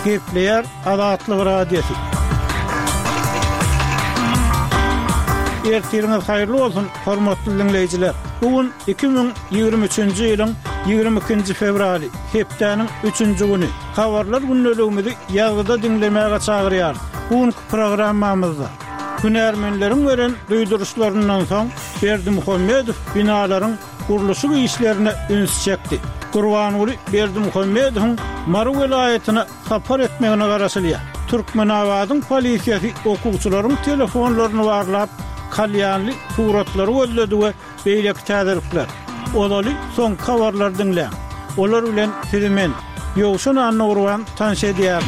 Gepleyer Azatlyk Radiosu. Ertiriniz hayırlı olsun, hormatly dinleyijiler. Bugün 2023-nji ýylyň 22-nji fevraly, hepdeniň 3-nji güni. Habarlar günnäligimizi ýazgyda dinlemäge çagyrýar. Bugünkü programmamyzda hünärmenleriň beren duýduruşlaryndan soň Berdimuhammedow binalaryň gurulşy işlerine üns çekdi. Gurbanuly Berdimuhammedowyň Maru welaýatyna sapar etmegine garaşylýar. Türkmenawadyň polisiýasy okuwçylaryň telefonlaryny barlap kalyanly suratlary gözledi we beýleki täziripler. Olaly soň habarlar dinleýän. Olar bilen sizimen ýogşan anagurwan tanşy edýär.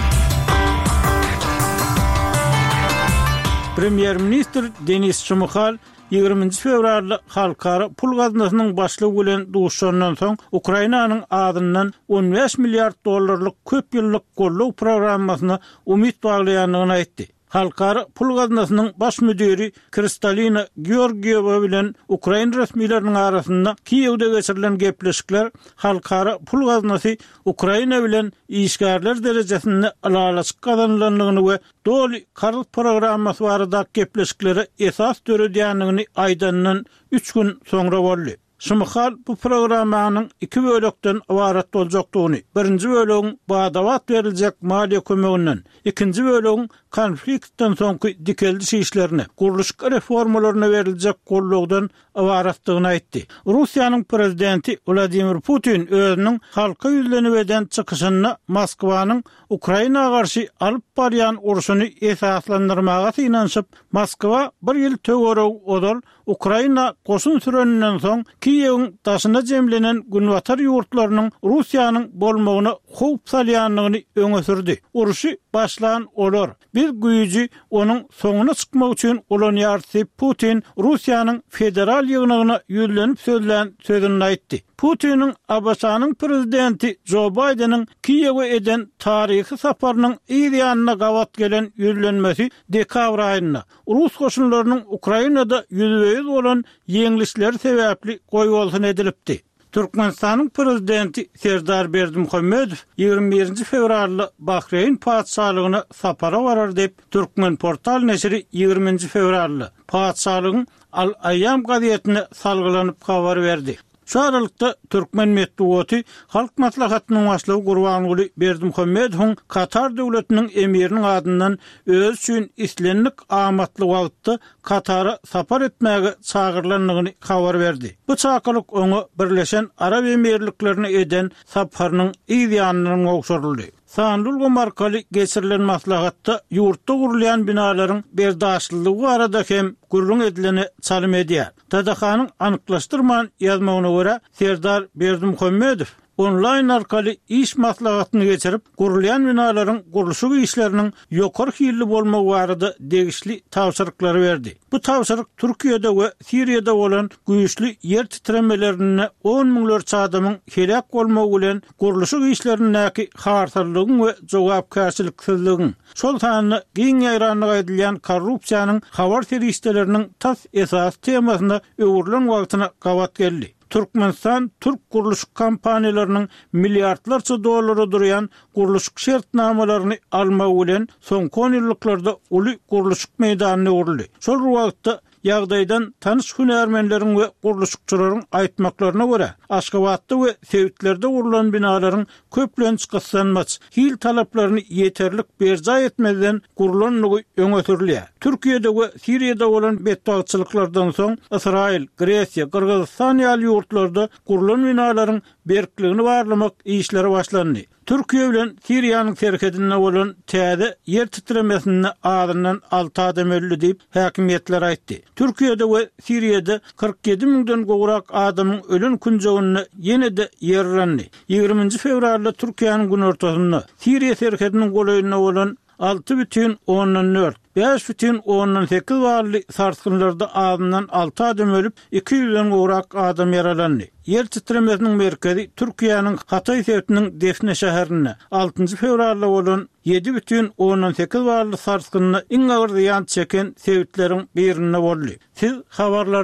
Premier Minister Denis Şmyhal 20 fevralda halkara pul gaznasynyň başlygy bilen duşandan soň Ukrainanyň adyndan 15 milliard dollarlyk köp ýyllyk gollaw programmasyna umyt baglaýanlygyny aýtdy. Halkara pul gaznasynyň baş müdiri Kristalina Georgieva bilen Ukraina resmileriniň arasynda Kiýewde geçirilen gepleşikler halkara pul gaznasy Ukraina bilen işgärler derejesinde alaçyk kazanylanyny we doly karl programmasy barada gepleşiklere esas döredýänligini aýdandan 3 gün soňra boldy. Şmyhal bu programmanyň 2 bölekden ibaret boljakdygyny, birinji bölegiň badawat beriljek maliýe kömeginden, ikinji bölegiň konfliktden soňky dikeldi işlerine, guruluş reformalaryna beriljek gollugdan ibaretdigini aýtdy. Russiýanyň prezidenti Vladimir Putin özüniň halka ýüzlenibeden çykyşyna Moskwanyň Ukrainaga garşy alyp barýan uruşyny esaslandyrmaga synanyp, Moskwa bir ýyl töwereg odal Ukraina goşun süreninden soň Kiýewiň daşyna jemlenen günwatar ýurtlarynyň Russiýanyň bolmagyna howp salýanlygyny öňe sürdi. Uruşy başlan olar. Bir güýji onuň soňuna çykmak üçin ulanýar Putin Russiýanyň federal ýygnagyna ýüzlenip sözlän sözüni aýtdy. Putiniň Abasanyň prezidenti Joe Biden'in Kiýewe eden taryhy saparynyň ýa-da gawat gelen ýüzlenmesi dekabr aýynda Rus goşunlarynyň Ukrainada ýüzbeýiz bolan ýeňilişleri sebäpli goýulsyn edilipdi. Türkmenistanyň prezidenti Serdar Berdimuhammedow 21 fevralda Bahreyn padşahlygyna sapara barar dep Türkmen portal neşri 20 fevralda padşahlygyň Al-Ayyam gazetine salgylanyp habar berdi. Şu aralykda Türkmen medeniýeti halk maslahatynyň başlygy Gurbanuly Berdimuhammedowyň Katar döwletiniň emiriniň adyndan öz üçin islenlik amatly wagtda Katara sapar etmäge çagyrlanlygyny habar berdi. Bu çakylyk oňa Birleşen Arab Emirliklerini eden saparynyň ýa-da ogşaryldy. Sanlulga markaly geçirilen maslahatda ýurtda gurulýan binalaryň berdaşlygy arada hem gurulun edileni çalym edýär. Tadahanyň anyklaşdyrman ýazmagyna görä Serdar Berdimuhammedow online arkaly iş maslahatyny geçirip gurulýan binalaryň gurulşy işleriniň ýokary hilli bolmagy barada degişli tawşyryklary berdi. Bu tawşyryk Türkiýede we Siriýede bolan güýçli ýer titremelerine 10 miňlerçe adamyň helak bolmagy bilen gurulşy işlerindäki haýarlygyň we jogapkärçiliksizligiň, şol sanyny giň ýaýranlyk edilýän korrupsiýanyň habar seriýetleriniň tas esas temasyna öwürlen wagtyna gawat geldi. Türkmenistan Türk guruluş kampaniýalarynyň milliardlarça dollary durýan guruluş şertnamalaryny almagy bilen soňky ýyllarda uly guruluş meýdanyna uruldy. Şol wagtda ýagdaýdan tanış hünärmenleriň we guruluşçylaryň aýtmaklaryna görä, Aşgabatda we Sewitlerde gurulan binalaryň köplenç gyslanmaç, hil talaplaryny ýeterlik berja etmeden gurulanlygy öňe sürilýär. Türkiýede we Siriýede bolan betdagçylyklardan soň Israil, Gresiýa, Kyrgyzstan ýaly ýurtlarda gurulan binalaryň berkligini barlamak işleri başlandy. Türkiýe bilen Siriýanyň serkedinde bolan täze ýer titremesine adyndan 6 adam öldü diýip häkimetler aýtdy. Türkiýede we Siriýede 47 miňden gowrak adamyň ölen künjegiне ýene-de ýerlendi. 20 fevralda Türkiýanyň gün ortasynda Siriýa serkediniň goýunyna bolan 6,4 5,8 varly sarsgynlarda adından 6 adam ölüp 200'den gowrak adam yaralandy. Yer titremesiniň merkezi Türkiýanyň Hatay şäheriniň Defne şäherine 6 fevralda bolan 7,8 varly sarsgynyna iň agyr ziýan çeken sewitleriň birine boldy. Siz habarlar